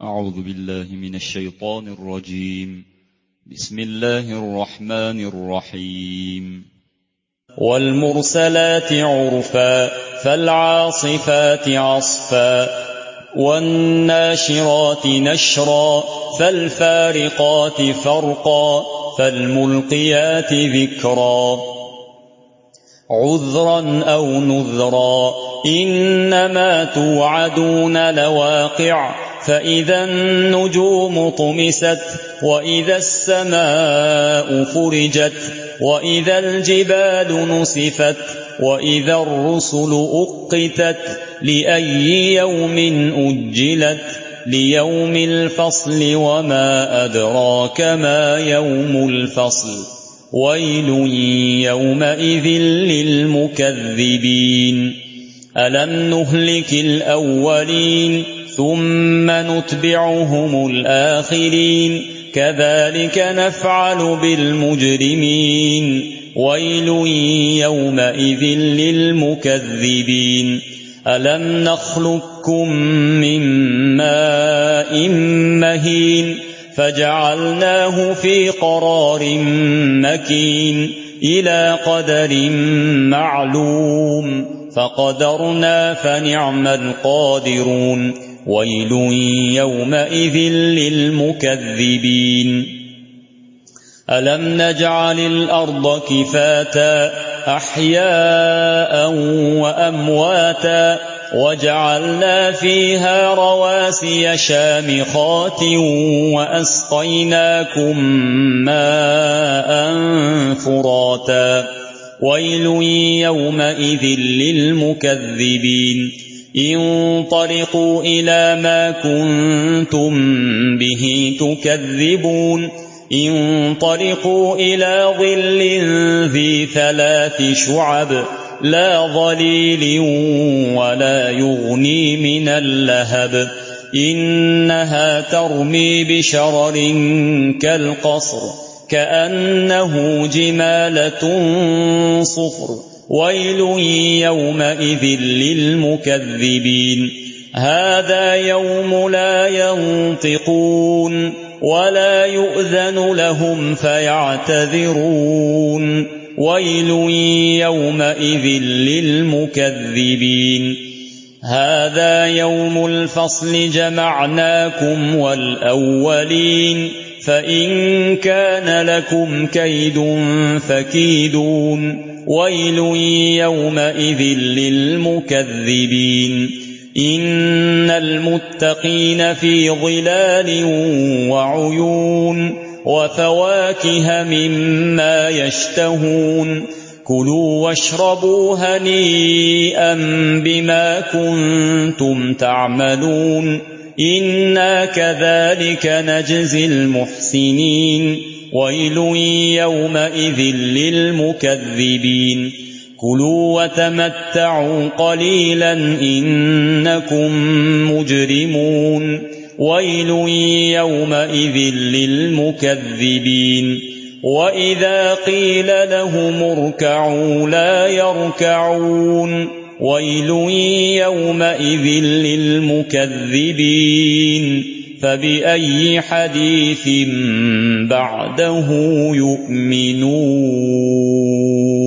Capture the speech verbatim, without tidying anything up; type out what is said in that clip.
أعوذ بالله من الشيطان الرجيم. بسم الله الرحمن الرحيم. والمرسلات عرفا فالعاصفات عصفا والناشرات نشرا فالفارقات فرقا فالملقيات ذكرا عذرا أو نذرا إنما توعدون لواقع فإذا النجوم طمست وإذا السماء فرجت وإذا الجبال نسفت وإذا الرسل أقتت لأي يوم أجلت ليوم الفصل وما أدراك ما يوم الفصل ويل يومئذ للمكذبين ألم نهلك الأولين ثم نتبعهم الآخرين كذلك نفعل بالمجرمين ويل يومئذ للمكذبين ألم نخلقكم من ماء مهين فجعلناه في قرار مكين إلى قدر معلوم فقدرنا فنعم القادرون ويل يومئذ للمكذبين ألم نجعل الأرض كفاتا أحياء وأمواتا وجعلنا فيها رواسي شامخات وأسقيناكم ماء فراتا ويل يومئذ للمكذبين انطلقوا إلى ما كنتم به تكذبون انطلقوا إلى ظل ذي ثلاث شعب لا ظليل ولا يغني من اللهب إنها ترمي بشرر كالقصر كأنه جمالة صفر ويل يومئذ للمكذبين هذا يوم لا ينطقون ولا يؤذن لهم فيعتذرون ويل يومئذ للمكذبين هذا يوم الفصل جمعناكم والأولين فإن كان لكم كيد فكيدون ويل يومئذ للمكذبين إن المتقين في ظلال وعيون وفواكه مما يشتهون كلوا واشربوا هنيئا بما كنتم تعملون إنا كذلك نجزي المحسنين ويل يومئذ للمكذبين كلوا وتمتعوا قليلا إنكم مجرمون ويل يومئذ للمكذبين وإذا قيل لهم اركعوا لا يركعون ويل يومئذ للمكذبين فبأي حديث بعده يؤمنون.